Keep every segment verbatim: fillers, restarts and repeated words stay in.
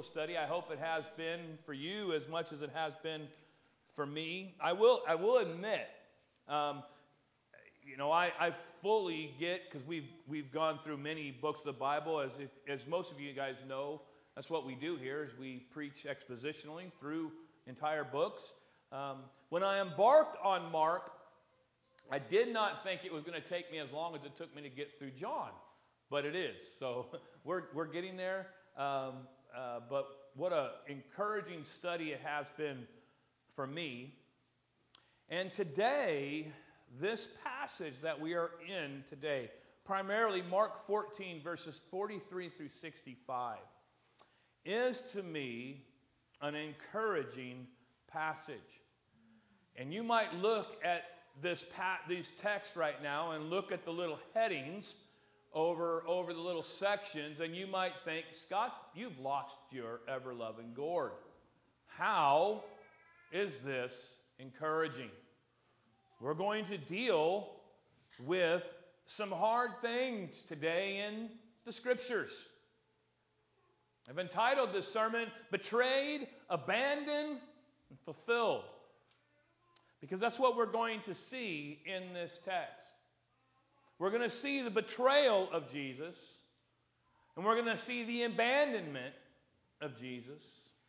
study. I hope it has been for you as much as it has been for me. I will I will admit, um, you know, I, I fully get, because we've we've gone through many books of the Bible, as if, as most of you guys know. That's what we do here, is we preach expositionally through entire books. Um, when I embarked on Mark, I did not think it was going to take me as long as it took me to get through John, but it is. So we're we're getting there. Um, uh, but what an encouraging study it has been for me. And today, this passage that we are in today, primarily Mark fourteen, verses forty-three through sixty-five, is to me an encouraging passage. And you might look at this pa- these texts right now and look at the little headings over, over the little sections, and you might think, Scott, you've lost your ever-loving gourd. How is this encouraging? We're going to deal with some hard things today in the Scriptures. I've entitled this sermon, Betrayed, Abandoned, and Fulfilled. Because that's what we're going to see in this text. We're going to see the betrayal of Jesus, and we're going to see the abandonment of Jesus.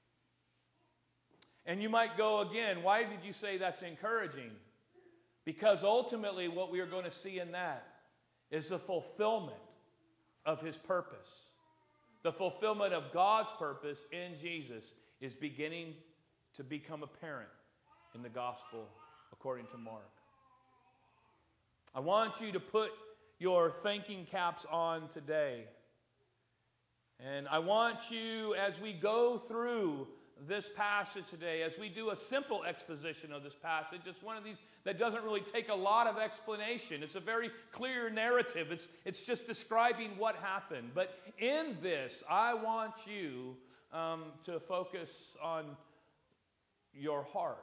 And you might go again, why did you say that's encouraging? Because ultimately what we are going to see in that is the fulfillment of His purpose. The fulfillment of God's purpose in Jesus is beginning to become apparent in the gospel according to Mark. I want you to put your thinking caps on today. And I want you, as we go through this passage today, as we do a simple exposition of this passage, it's one of these that doesn't really take a lot of explanation. It's a very clear narrative. It's, it's just describing what happened. But in this, I want you um, to focus on your heart.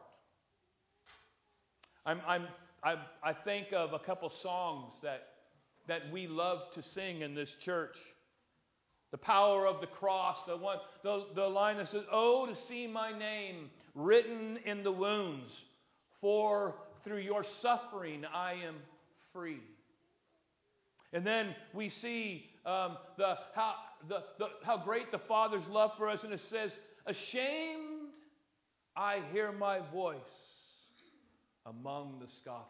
I'm, I'm, I'm, I think of a couple songs that, that we love to sing in this church. The power of the cross, the one, the, the line that says, "Oh, to see my name written in the wounds, for through your suffering I am free." And then we see um, the, how, the, the, how great the Father's love for us, and it says, "Ashamed, I hear my voice among the scoffers."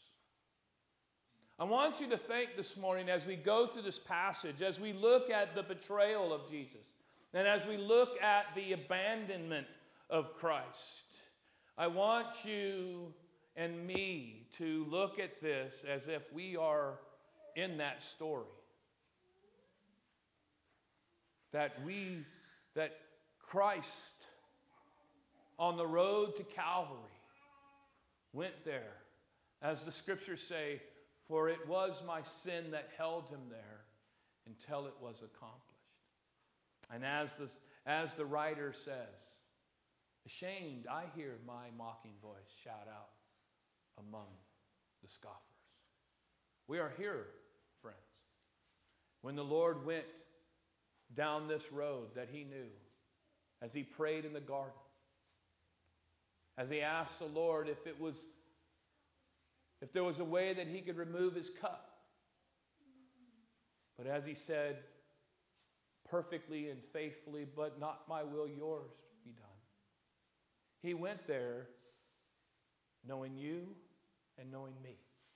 I want you to think this morning as we go through this passage, as we look at the betrayal of Jesus, and as we look at the abandonment of Christ, I want you and me to look at this as if we are in that story. That we, that Christ on the road to Calvary went there, as the Scriptures say, "For it was my sin that held him there until it was accomplished." And as the, as the writer says, "Ashamed, I hear my mocking voice shout out among the scoffers." We are here, friends. When the Lord went down this road that He knew, as He prayed in the garden, as He asked the Lord if it was If there was a way that He could remove His cup. But as He said, perfectly and faithfully, "But not my will, yours be done." He went there knowing you and knowing me.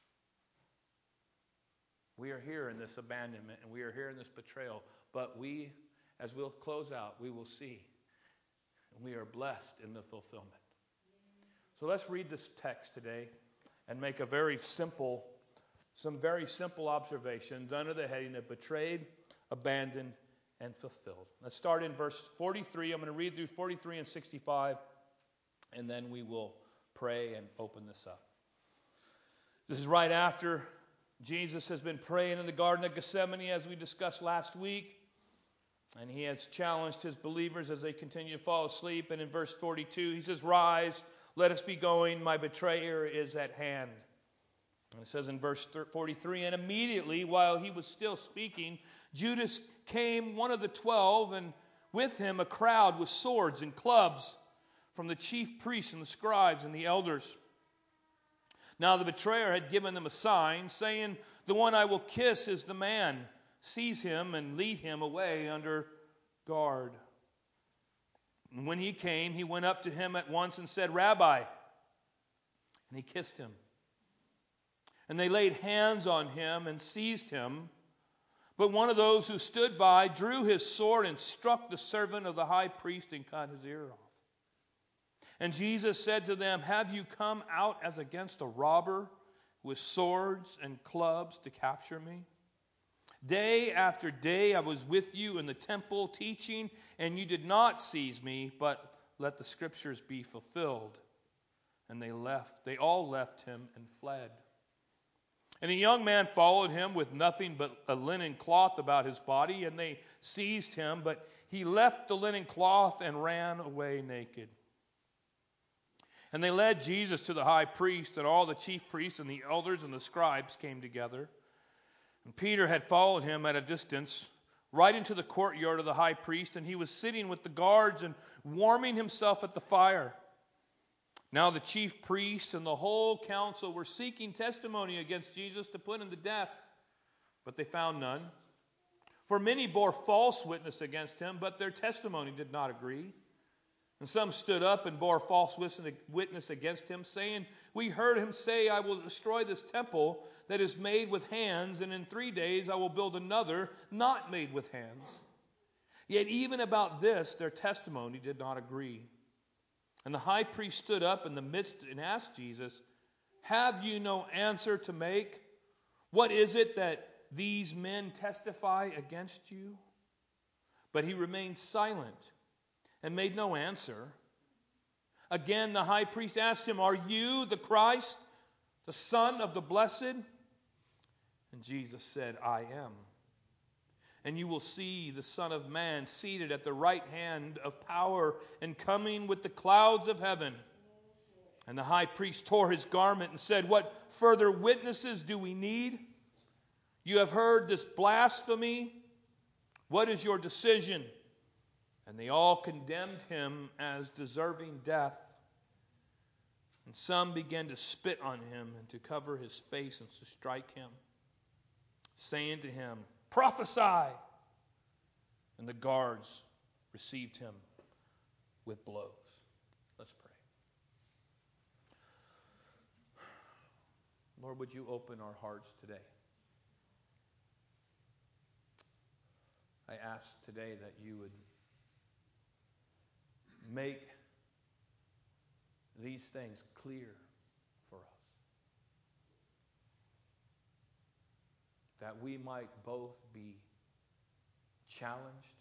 We are here in this abandonment, and we are here in this betrayal. But we, as we'll close out, we will see. And we are blessed in the fulfillment. So let's read this text today and make a very simple, some very simple observations under the heading of betrayed, abandoned, and fulfilled. Let's start in verse forty-three. I'm going to read through forty-three and sixty-five, and then we will pray and open this up. This is right after Jesus has been praying in the Garden of Gethsemane, as we discussed last week, and He has challenged His believers as they continue to fall asleep. And in verse forty-two, He says, "Rise, let us be going, my betrayer is at hand." And it says in verse forty-three, "And immediately while He was still speaking, Judas came, one of the twelve, and with him a crowd with swords and clubs from the chief priests and the scribes and the elders. Now the betrayer had given them a sign, saying, "The one I will kiss is the man. Seize him and lead him away under guard." And when he came, he went up to him at once and said, "Rabbi." And he kissed him. And they laid hands on him and seized him. But one of those who stood by drew his sword and struck the servant of the high priest and cut his ear off. And Jesus said to them, "Have you come out as against a robber with swords and clubs to capture me? Day after day I was with you in the temple teaching, and you did not seize me, but let the scriptures be fulfilled." And they left. They all left him and fled. And a young man followed him with nothing but a linen cloth about his body, and they seized him, but he left the linen cloth and ran away naked. And they led Jesus to the high priest, and all the chief priests and the elders and the scribes came together. And Peter had followed him at a distance, right into the courtyard of the high priest, and he was sitting with the guards and warming himself at the fire. Now the chief priests and the whole council were seeking testimony against Jesus to put him to death, but they found none. For many bore false witness against him, but their testimony did not agree. And some stood up and bore false witness against him, saying, "We heard him say, 'I will destroy this temple that is made with hands, and in three days I will build another not made with hands.' Yet even about this their testimony did not agree. And the high priest stood up in the midst and asked Jesus, 'Have you no answer to make? What is it that these men testify against you?' But he remained silent and made no answer. Again the high priest asked him, 'Are you the Christ, the Son of the Blessed?' And Jesus said, 'I am. And you will see the Son of Man seated at the right hand of power and coming with the clouds of heaven.' And the high priest tore his garment and said, 'What further witnesses do we need? You have heard this blasphemy. What is your decision?' And they all condemned him as deserving death. And some began to spit on him and to cover his face and to strike him, saying to him, 'Prophesy!' And the guards received him with blows." Let's pray. Lord, would you open our hearts today? I ask today that you would make these things clear for us, that we might both be challenged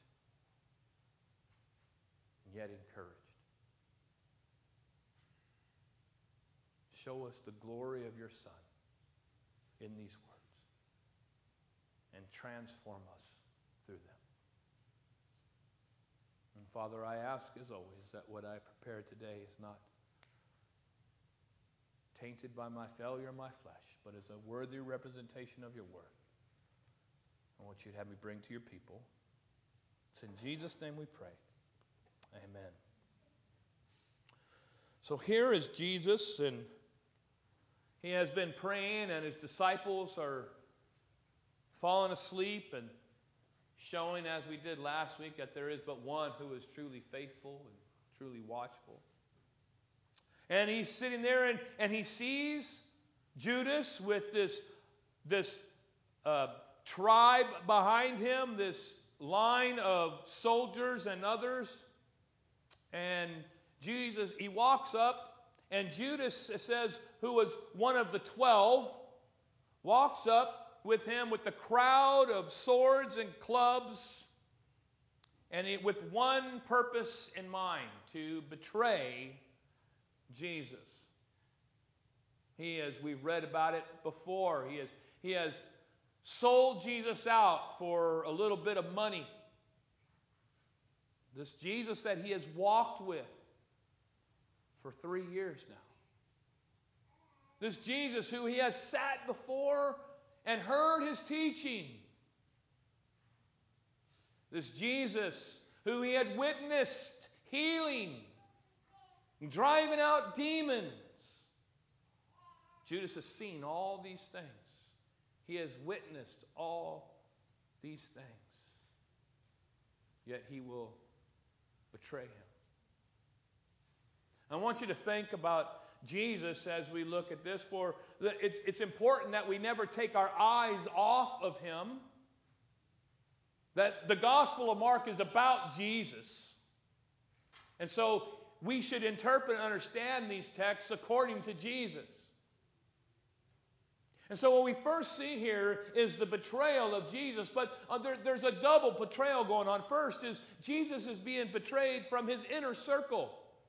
and yet encouraged. Show us the glory of your Son in these words and transform us through them. And Father, I ask as always that what I prepare today is not tainted by my failure in my flesh, but is a worthy representation of your word. I want you to have me bring to your people. It's in Jesus' name we pray. Amen. So here is Jesus, and he has been praying, and his disciples are falling asleep and showing, as we did last week, that there is but one who is truly faithful and truly watchful. And he's sitting there, and, and he sees Judas with this, this uh, tribe behind him, this line of soldiers and others. And Jesus, he walks up, and Judas, it says, who was one of the twelve, walks up with him with the crowd of swords and clubs, and it, with one purpose in mind, to betray Jesus. He, as we've read about it before, he has, he has sold Jesus out for a little bit of money. This Jesus that he has walked with for three years now. This Jesus who he has sat before and heard his teaching. This Jesus who he had witnessed healing, driving out demons. Judas has seen all these things. He has witnessed all these things. Yet he will betray him. I want you to think about Jesus as we look at this. For it's, it's important that we never take our eyes off of him. That the Gospel of Mark is about Jesus. And so we should interpret and understand these texts according to Jesus. And so what we first see here is the betrayal of Jesus. But uh, there, there's a double betrayal going on. First is Jesus is being betrayed from his inner circle.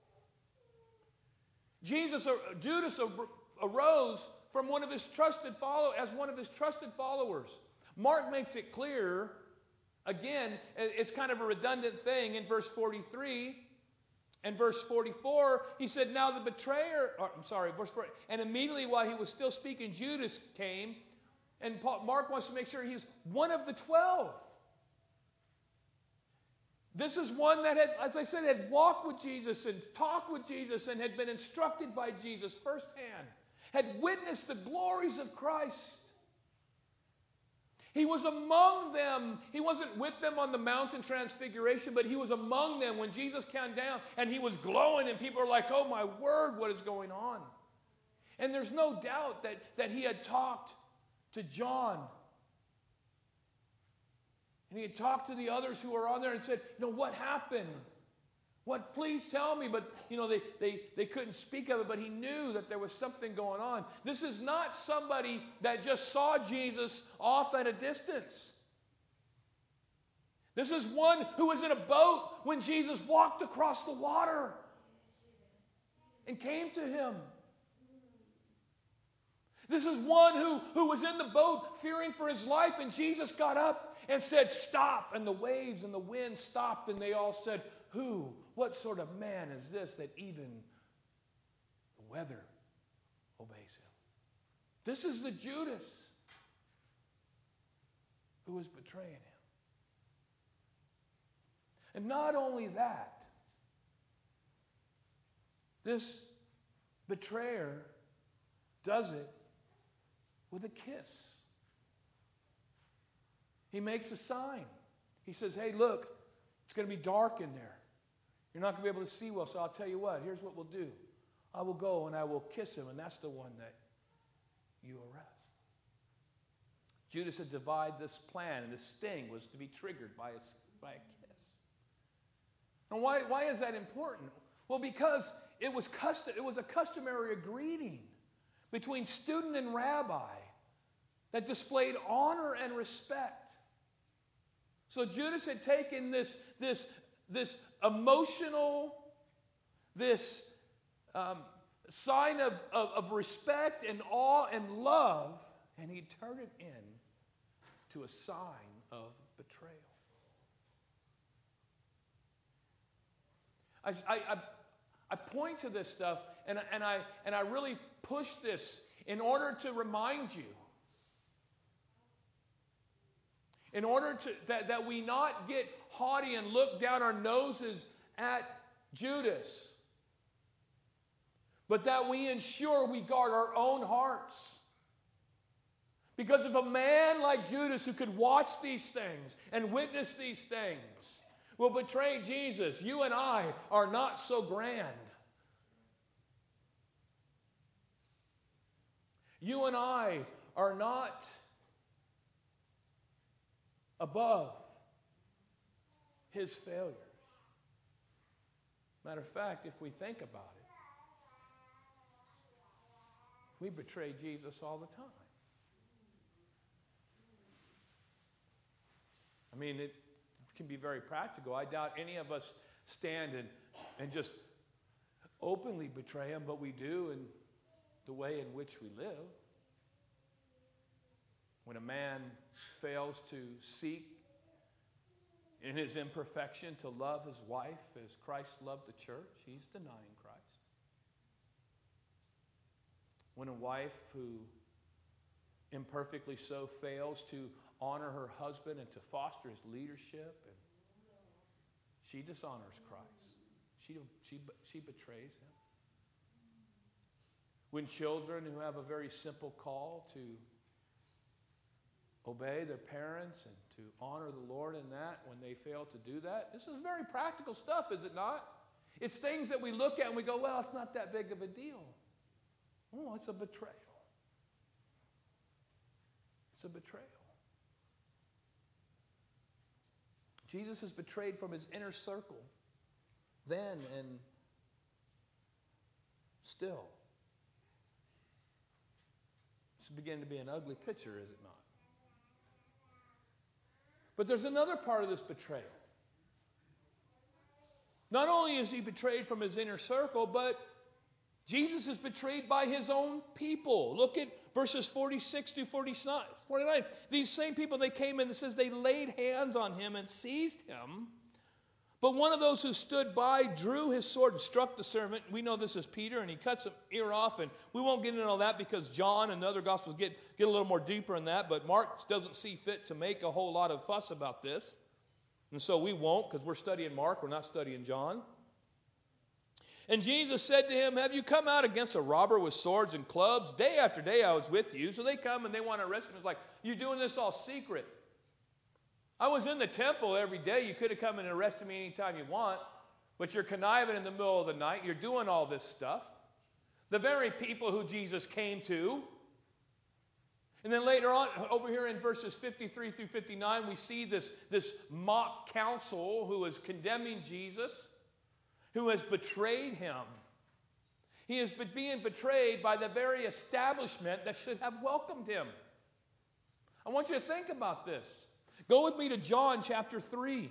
Jesus, Judas arose from one of his trusted follow as one of his trusted followers. Mark makes it clear, again, it's kind of a redundant thing in verse forty-three and verse forty-four. He said, "Now the betrayer," or, I'm sorry, verse forty, and immediately while he was still speaking, Judas came, and Paul, Mark wants to make sure he's one of the twelve. This is one that had, as I said, had walked with Jesus and talked with Jesus and had been instructed by Jesus firsthand, had witnessed the glories of Christ. He was among them. He wasn't with them on the mountain transfiguration, but he was among them when Jesus came down and he was glowing and people are like, "Oh my word, what is going on?" And there's no doubt that, that he had talked to John. And he had talked to the others who were on there and said, "You know, what happened? What? Please tell me." But, you know, they, they, they couldn't speak of it, but he knew that there was something going on. This is not somebody that just saw Jesus off at a distance. This is one who was in a boat when Jesus walked across the water and came to him. This is one who, who was in the boat fearing for his life, and Jesus got up and said, "Stop." And the waves and the wind stopped, and they all said, "Who? What sort of man is this that even the weather obeys him?" This is the Judas who was betraying him. And not only that, this betrayer does it with a kiss. He makes a sign. He says, "Hey, look, it's going to be dark in there. You're not going to be able to see well, so I'll tell you what. Here's what we'll do. I will go and I will kiss him, and that's the one that you arrest." Judas had devised this plan, and this sting was to be triggered by a, by a kiss. And why, why is that important? Well, because it was custom, it was a customary greeting between student and rabbi that displayed honor and respect. So Judas had taken this, this, this emotional, this um, sign of, of, of respect and awe and love, and he turned it in to a sign of betrayal. I, I, I point to this stuff, and, and, I, and I really push this in order to remind you, in order to that, that we not get haughty and look down our noses at Judas, but that we ensure we guard our own hearts. Because if a man like Judas, who could watch these things and witness these things, will betray Jesus, you and I are not so grand. You and I are not above his failures. Matter of fact, if we think about it, we betray Jesus all the time. I mean, it can be very practical. I doubt any of us stand and, and just openly betray him, but we do in the way in which we live. When a man fails to seek in his imperfection to love his wife as Christ loved the church, he's denying Christ. When a wife who imperfectly so fails to honor her husband and to foster his leadership, and She dishonors Christ. She, she, she betrays him. When children who have a very simple call to obey their parents and to honor the Lord in that, when they fail to do that, this is very practical stuff, is it not? It's things that we look at and we go, well, it's not that big of a deal. Oh, it's a betrayal. It's a betrayal. Jesus is betrayed from his inner circle then and still. It's beginning to be an ugly picture, is it not? But there's another part of this betrayal. Not only is he betrayed from his inner circle, but Jesus is betrayed by his own people. Look at verses forty-six to forty-nine. These same people, they came in, it says they laid hands on him and seized him. But one of those who stood by drew his sword and struck the servant. We know this is Peter, and he cuts an ear off. And we won't get into all that because John and the other Gospels get, get a little more deeper in that. But Mark doesn't see fit to make a whole lot of fuss about this. And so we won't, because we're studying Mark. We're not studying John. And Jesus said to him, have you come out against a robber with swords and clubs? Day after day I was with you. So they come and they want to arrest him. It's like, you're doing this all secret. I was in the temple every day. You could have come and arrested me anytime you want. But you're conniving in the middle of the night. You're doing all this stuff. The very people who Jesus came to. And then later on, over here in verses fifty-three through fifty-nine, we see this, this mock council who is condemning Jesus, who has betrayed him. He is being betrayed by the very establishment that should have welcomed him. I want you to think about this. Go with me to John chapter three.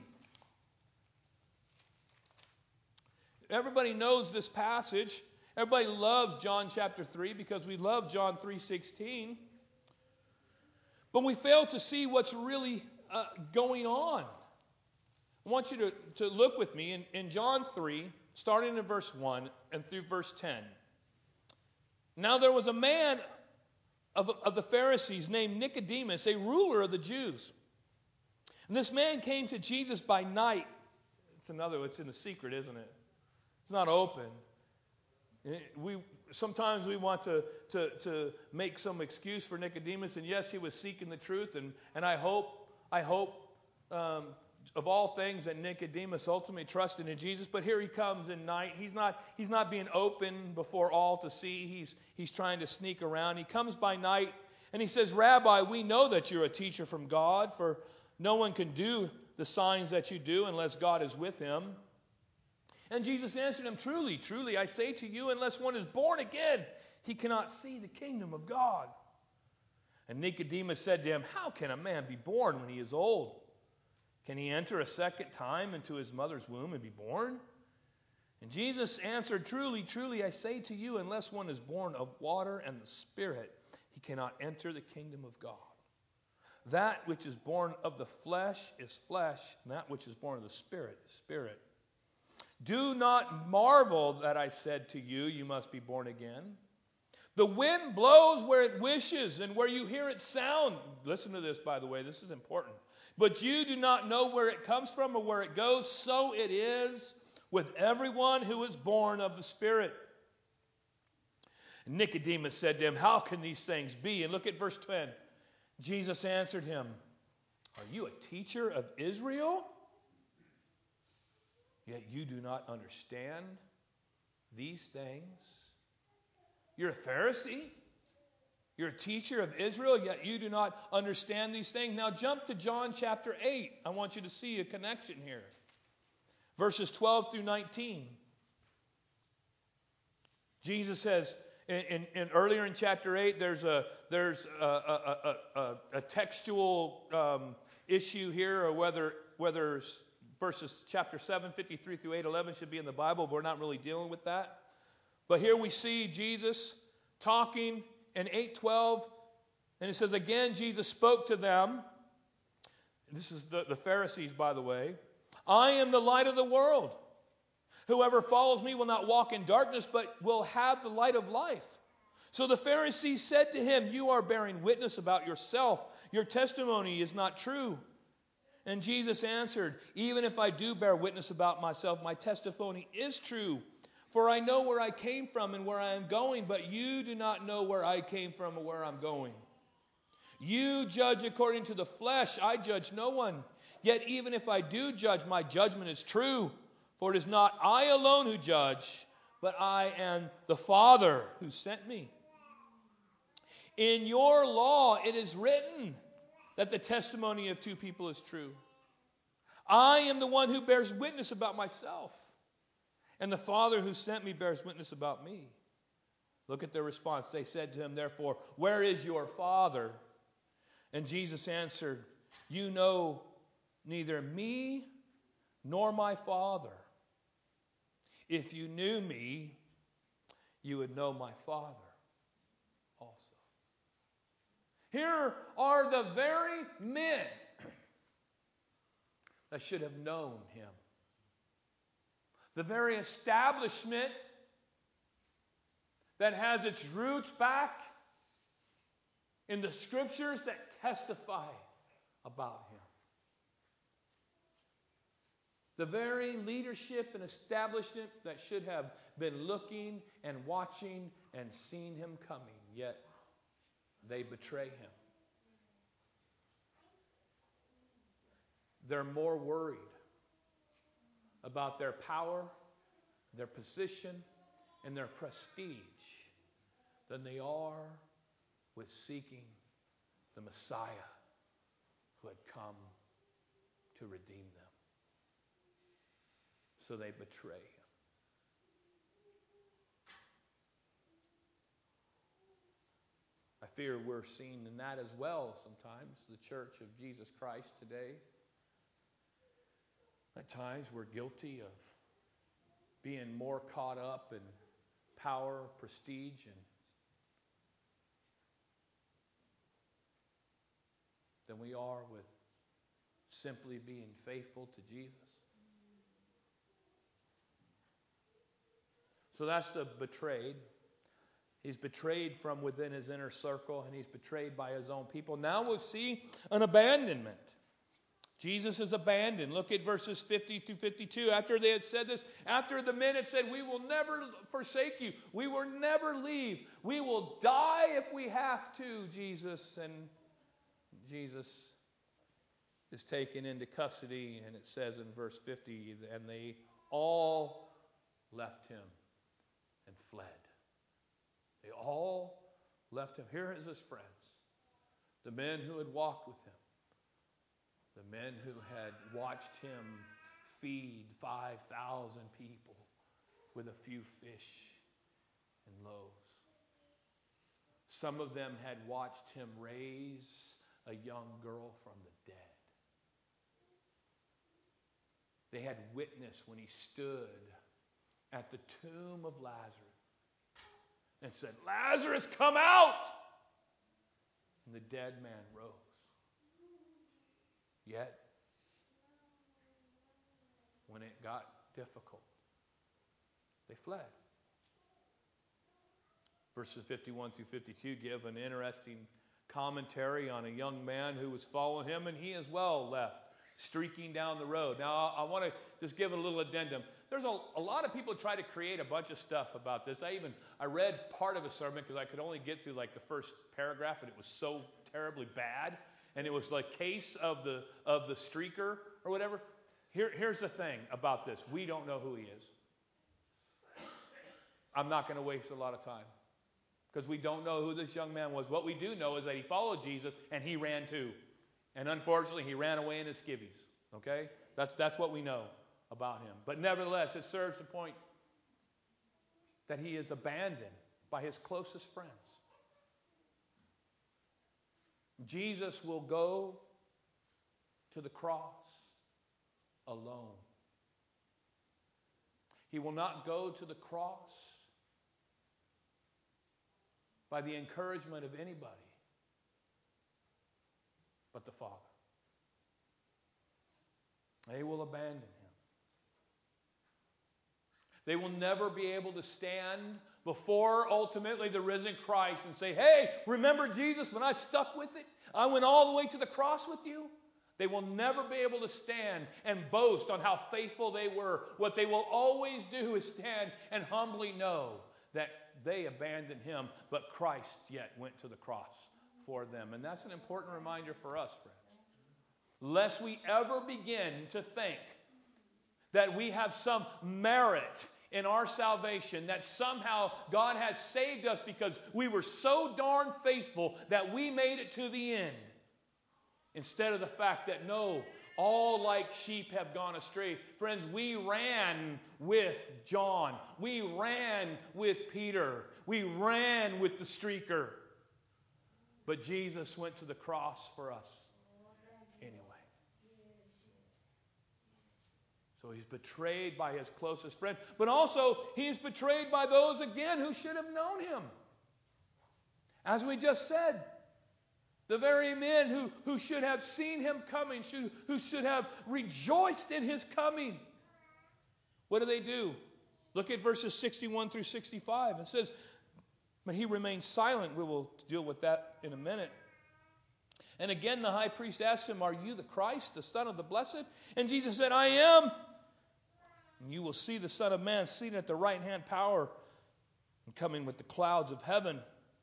Everybody knows this passage. Everybody loves John chapter three because we love John three sixteen. But we fail to see what's really uh, going on. I want you to, to look with me in, in John three, starting in verse one and through verse ten. Now there was a man of, of the Pharisees named Nicodemus, a ruler of the Jews. And this man came to Jesus by night. It's another, it's in the secret, isn't it? It's not open. We sometimes we want to, to, to make some excuse for Nicodemus, and yes, he was seeking the truth, and, and I hope, I hope um, of all things that Nicodemus ultimately trusted in Jesus. But here he comes in night. He's not, he's not being open before all to see. He's, he's trying to sneak around. He comes by night, and he says, Rabbi, we know that you're a teacher from God, for no one can do the signs that you do unless God is with him. And Jesus answered him, Truly, truly, I say to you, unless one is born again, he cannot see the kingdom of God. And Nicodemus said to him, How can a man be born when he is old? Can he enter a second time into his mother's womb and be born? And Jesus answered, Truly, truly, I say to you, unless one is born of water and the Spirit, he cannot enter the kingdom of God. That which is born of the flesh is flesh, and that which is born of the Spirit is spirit. Do not marvel that I said to you, you must be born again. The wind blows where it wishes, and where you hear its sound. Listen to this, by the way, this is important. But you do not know where it comes from or where it goes. So it is with everyone who is born of the Spirit. And Nicodemus said to him, How can these things be? And look at verse ten. Jesus answered him, Are you a teacher of Israel? Yet you do not understand these things. You're a Pharisee. You're a teacher of Israel, yet you do not understand these things. Now jump to John chapter eight. I want you to see a connection here. Verses twelve through nineteen. Jesus says, in, in, in earlier in chapter eight, there's a there's a, a, a, a, a textual um, issue here, or whether whether verses chapter seven, fifty-three through eight eleven should be in the Bible, but we're not really dealing with that. But here we see Jesus talking in eight twelve, and it says, Again, Jesus spoke to them. This is the, the Pharisees, by the way. I am the light of the world. Whoever follows me will not walk in darkness, but will have the light of life. So the Pharisees said to him, You are bearing witness about yourself. Your testimony is not true. And Jesus answered, even if I do bear witness about myself, my testimony is true. For I know where I came from and where I am going, but you do not know where I came from or where I'm going. You judge according to the flesh. I judge no one. Yet even if I do judge, my judgment is true. For it is not I alone who judge, but I and the Father who sent me. In your law it is written that the testimony of two people is true. I am the one who bears witness about myself, and the Father who sent me bears witness about me. Look at their response. They said to him, therefore, where is your Father? And Jesus answered, you know neither me nor my Father. If you knew me, you would know my Father also. Here are the very men that should have known him. The very establishment that has its roots back in the scriptures that testify about him. The very leadership and establishment that should have been looking and watching and seen him coming, yet they betray him. They're more worried about their power, their position, and their prestige than they are with seeking the Messiah who had come to redeem them. So they betray him. I fear we're seen in that as well sometimes, the church of Jesus Christ today. At times we're guilty of being more caught up in power, prestige, and than we are with simply being faithful to Jesus. So that's the betrayed. He's betrayed from within his inner circle, and he's betrayed by his own people. Now we'll see an abandonment. Jesus is abandoned. Look at verses fifty to fifty-two. After they had said this, after the men had said, we will never forsake you. We will never leave. We will die if we have to, Jesus. And Jesus is taken into custody, and it says in verse fifty, and they all left him and fled. They all left him. Here is his friends, the men who had walked with him, the men who had watched him feed five thousand people with a few fish and loaves. Some of them had watched him raise a young girl from the dead. They had witnessed when he stood at the tomb of Lazarus and said, Lazarus, come out! And the dead man rose. Yet, when it got difficult, they fled. Verses fifty-one through fifty-two give an interesting commentary on a young man who was following him, and he as well left, streaking down the road. Now, I, I want to just give a little addendum. There's a, a lot of people try to create a bunch of stuff about this. I even I read part of a sermon because I could only get through like the first paragraph, and it was so terribly bad. And it was like case of the of the streaker or whatever. Here, here's the thing about this. We don't know who he is. I'm not going to waste a lot of time because we don't know who this young man was. What we do know is that he followed Jesus and he ran too. And unfortunately, he ran away in his skivvies. Okay? That's, that's what we know about him. But nevertheless, it serves the point that he is abandoned by his closest friends. Jesus will go to the cross alone. He will not go to the cross by the encouragement of anybody but the Father. They will abandon him. They will never be able to stand before ultimately the risen Christ and say, hey, remember Jesus when I stuck with it? I went all the way to the cross with you. They will never be able to stand and boast on how faithful they were. What they will always do is stand and humbly know that they abandoned him, but Christ yet went to the cross for them. And that's an important reminder for us, friends. Lest we ever begin to think that we have some merit in our salvation, that somehow God has saved us because we were so darn faithful that we made it to the end. Instead of the fact that, no, all like sheep have gone astray. Friends, we ran with John. We ran with Peter. We ran with the streaker. But Jesus went to the cross for us anyway. So he's betrayed by his closest friend. But also, he's betrayed by those, again, who should have known him. As we just said, the very men who, who should have seen him coming, should, who should have rejoiced in his coming. What do they do? Look at verses sixty-one through sixty-five. It says, but he remained silent. We will deal with that in a minute. And again the high priest asked him, are you the Christ, the Son of the Blessed? And Jesus said, I am. And you will see the Son of Man seated at the right hand power and coming with the clouds of heaven.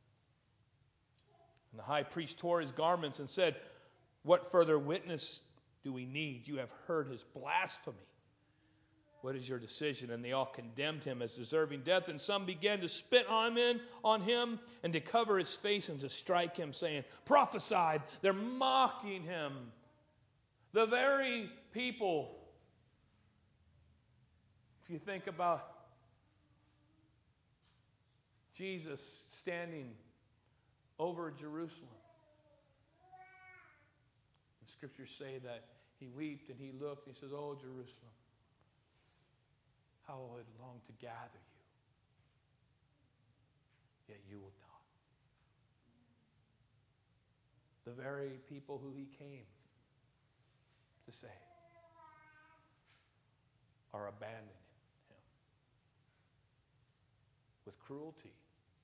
And the high priest tore his garments and said, what further witness do we need? You have heard his blasphemy. What is your decision? And they all condemned him as deserving death. And some began to spit on him, on him and to cover his face and to strike him, saying, prophesied. They're mocking him. The very people, if you think about Jesus standing over Jerusalem. The scriptures say that he wept and he looked and he says, oh, Jerusalem, how I would long to gather you, yet you will not. The very people who he came to save are abandoning him with cruelty.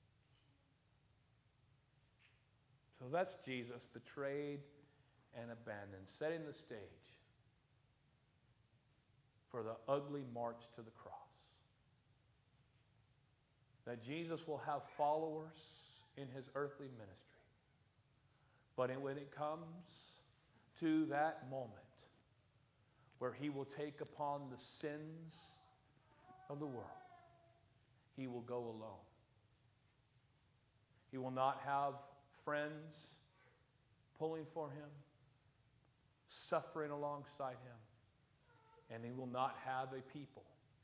So that's Jesus betrayed and abandoned, setting the stage for the ugly march to the cross. That Jesus will have followers in his earthly ministry. But when it comes to that moment where he will take upon the sins of the world, he will go alone. He will not have friends pulling for him, suffering alongside him, and he will not have a people,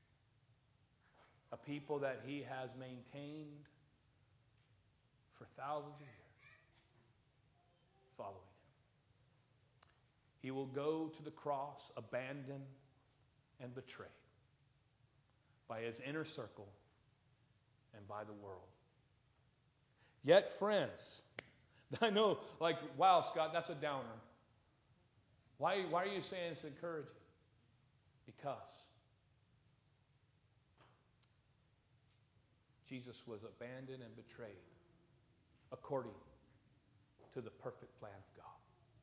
a people that he has maintained for thousands of years following him. He will go to the cross abandoned and betrayed by his inner circle and by the world. Yet, friends, I know, like, wow, Scott, that's a downer. Why, why are you saying it's encouraging? Because Jesus was abandoned and betrayed according to the perfect plan of God.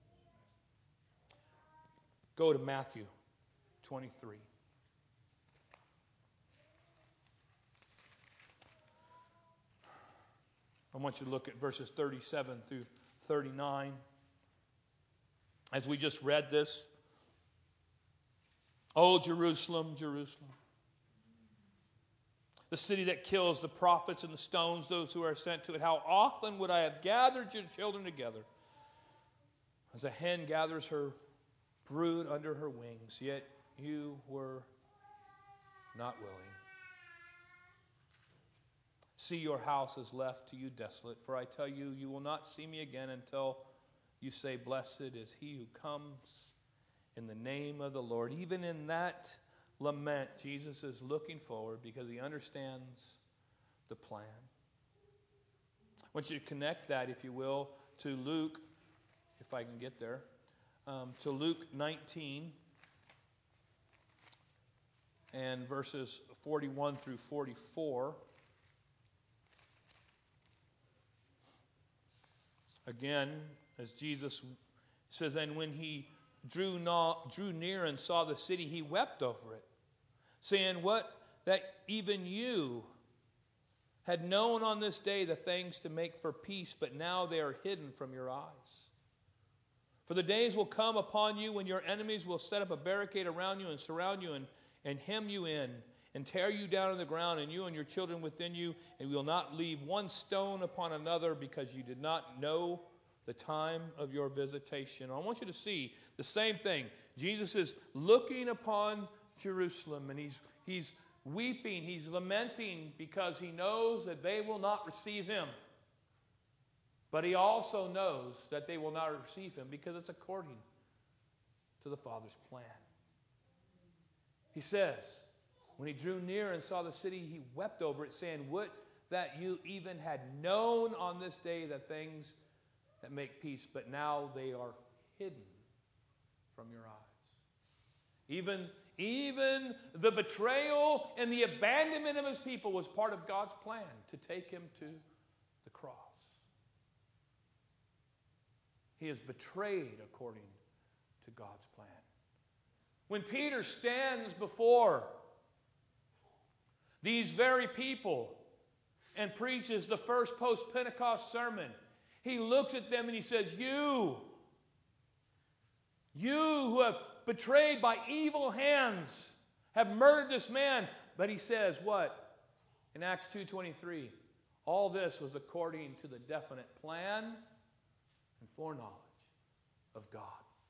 Go to Matthew twenty-three. I want you to look at verses thirty-seven through thirty-nine. As we just read this, oh, Jerusalem, Jerusalem, the city that kills the prophets and the stones those who are sent to it. How often would I have gathered your children together as a hen gathers her brood under her wings, yet you were not willing. See, your house is left to you desolate, for I tell you, you will not see me again until you say, blessed is he who comes in the name of the Lord. Even in that lament, Jesus is looking forward because he understands the plan. I want you to connect that, if you will, to Luke, if I can get there, um, to Luke nineteen and verses forty-one through forty-four. Again, as Jesus says, and when he drew, no, drew near and saw the city, he wept over it, saying, what that even you had known on this day the things to make for peace, but now they are hidden from your eyes. For the days will come upon you when your enemies will set up a barricade around you and surround you and, and hem you in and tear you down to the ground, and you and your children within you, and will not leave one stone upon another, because you did not know the time of your visitation. I want you to see the same thing. Jesus is looking upon Jerusalem, and he's he's weeping, he's lamenting, because he knows that they will not receive him. But he also knows that they will not receive him because it's according to the Father's plan. He says, when he drew near and saw the city, he wept over it, saying, would that you even had known on this day the things that make peace, but now they are hidden from your eyes. Even, even the betrayal and the abandonment of his people was part of God's plan to take him to the cross. He is betrayed according to God's plan. When Peter stands before these very people and preaches the first post-Pentecost sermon, he looks at them and he says, you, you who have betrayed by evil hands, have murdered this man. But he says what? In Acts two twenty-three, all this was according to the definite plan and foreknowledge of God.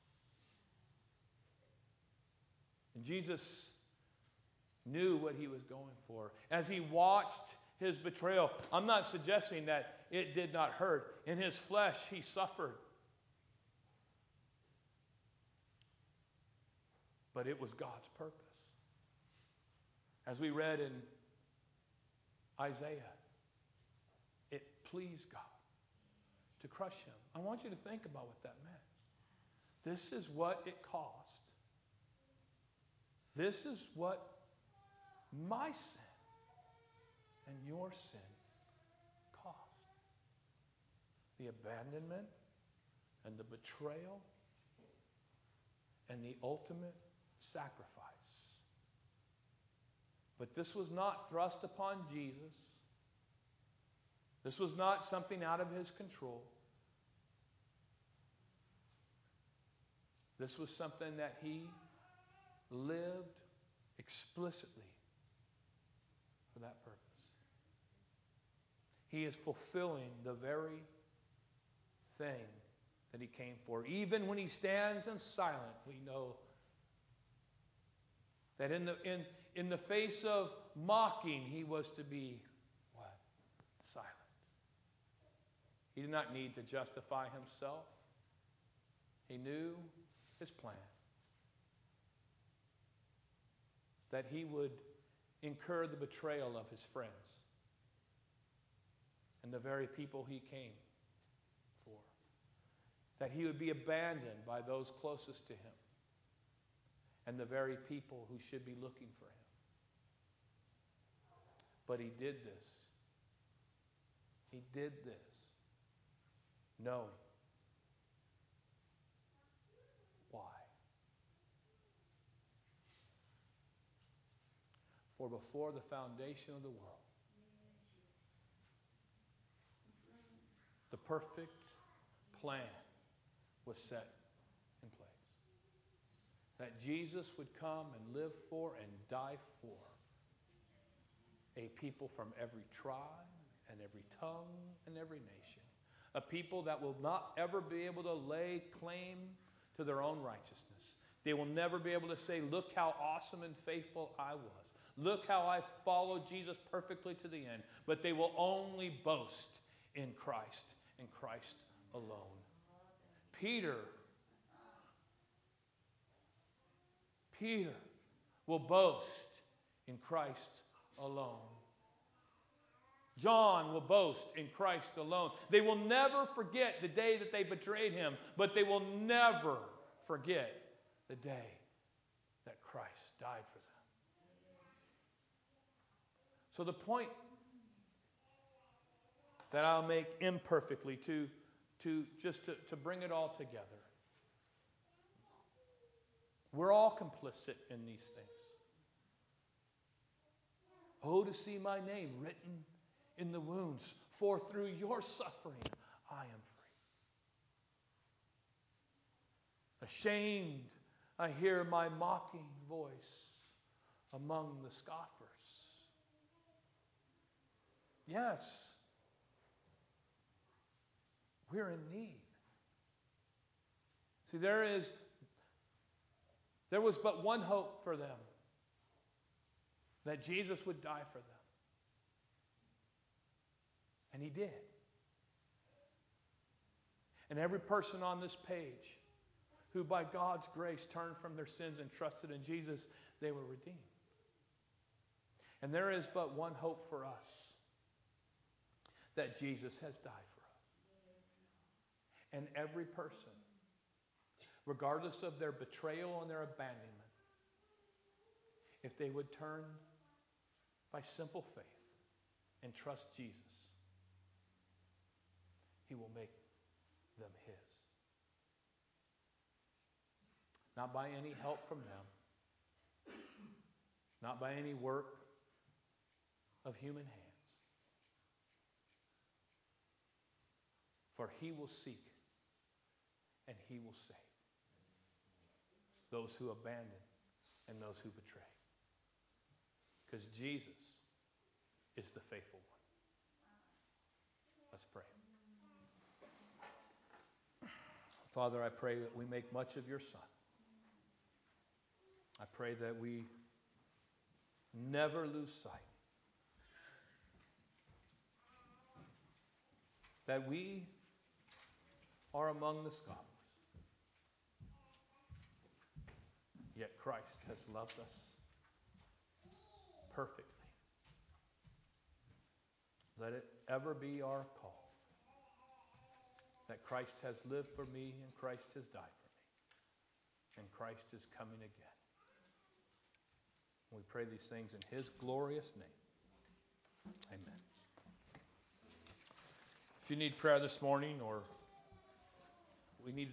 And Jesus knew what he was going for. As he watched his betrayal, I'm not suggesting that it did not hurt. In his flesh, he suffered. But it was God's purpose. As we read in Isaiah, it pleased God to crush him. I want you to think about what that meant. This is what it cost. This is what my sin and your sin cost. The abandonment and the betrayal and the ultimate sacrifice. But this was not thrust upon Jesus. This was not something out of his control. This was something that he lived explicitly for that purpose. He is fulfilling the very thing that he came for. Even when he stands in silence, we know that in the in, in the face of mocking, he was to be what? Silent. He did not need to justify himself. He knew his plan. That he would incur the betrayal of his friends and the very people he came for. That he would be abandoned by those closest to him and the very people who should be looking for him. But he did this. He did this knowing why. For before the foundation of the world, the perfect plan was set in place. That Jesus would come and live for and die for a people from every tribe and every tongue and every nation. A people that will not ever be able to lay claim to their own righteousness. They will never be able to say, look how awesome and faithful I was. Look how I followed Jesus perfectly to the end. But they will only boast in Christ and Christ alone. Peter, Peter will boast in Christ alone. John will boast in Christ alone. They will never forget the day that they betrayed him, but they will never forget the day that Christ died for them. So the point that I'll make imperfectly to, to just to, to bring it all together We're all complicit in these things. Oh, to see my name written in the wounds, for through your suffering I am free. Ashamed, I hear my mocking voice among the scoffers. Yes, we're in need. See, there is, there was but one hope for them, that Jesus would die for them. And He did. And every person on this page who by God's grace turned from their sins and trusted in Jesus, they were redeemed. And there is but one hope for us, that Jesus has died for us. And every person, regardless of their betrayal and their abandonment, if they would turn by simple faith and trust Jesus, He will make them His. Not by any help from them, not by any work of human hands. For He will seek and He will save those who abandon and those who betray. Because Jesus is the faithful one. Let's pray. Father, I pray that we make much of your Son. I pray that we never lose sight that we are among the scoffers. Yet Christ has loved us perfectly. Let it ever be our call that Christ has lived for me and Christ has died for me. And Christ is coming again. We pray these things in His glorious name. Amen. If you need prayer this morning, or we need